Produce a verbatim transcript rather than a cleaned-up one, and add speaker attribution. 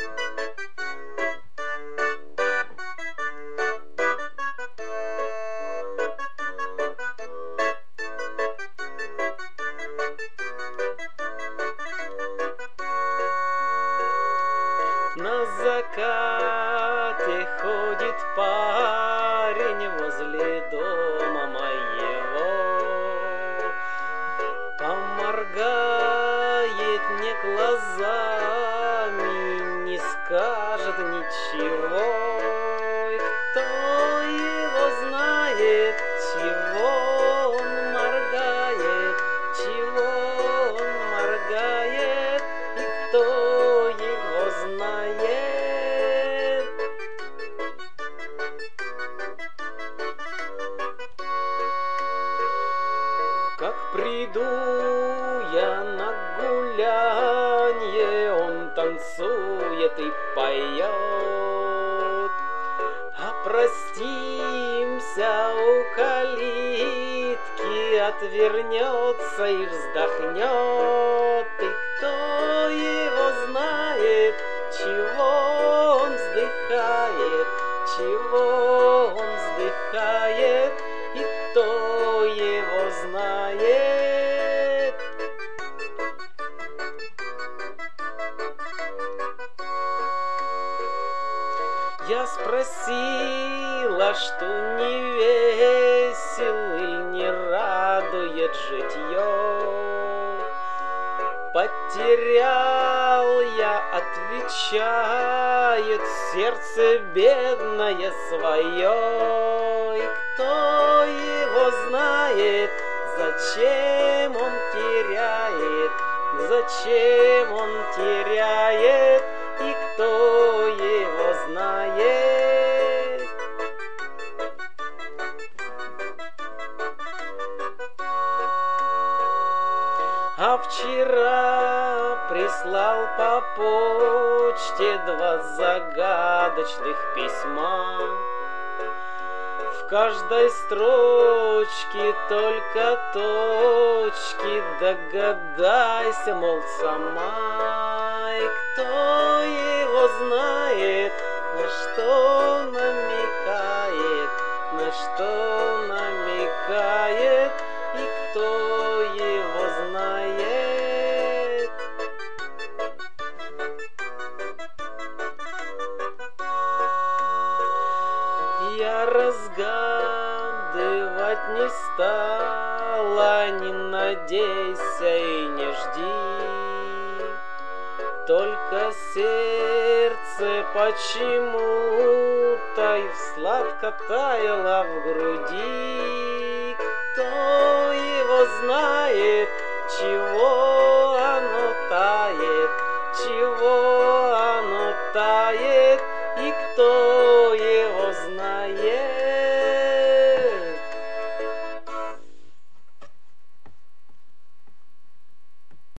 Speaker 1: На закате ходит парень возле дома моего, поморгает мне глазами, не скажет ничего. И кто его знает, чего он моргает, чего он моргает, и кто его знает. Как приду я на гулянье, он танцует и поет. А простимся у калитки, отвернется и вздохнет. И кто его знает, чего он вздыхает, чего он вздыхает, и кто его знает. Я спросила, что не весел и не радует житье. Потерял я, отвечает, сердце бедное свое. И кто его знает, зачем он теряет, зачем он теряет, и кто его знает. А вчера прислал по почте два загадочных письма. В каждой строчке только точки, догадайся, мол, сама. И кто его знает, на что намекает, на что намекает, и кто его знает. Я разгадывать не стала, не надейся и не жди. Только сердце почему-то и сладко таяло в груди. Кто его знает, чего оно тает, чего оно тает.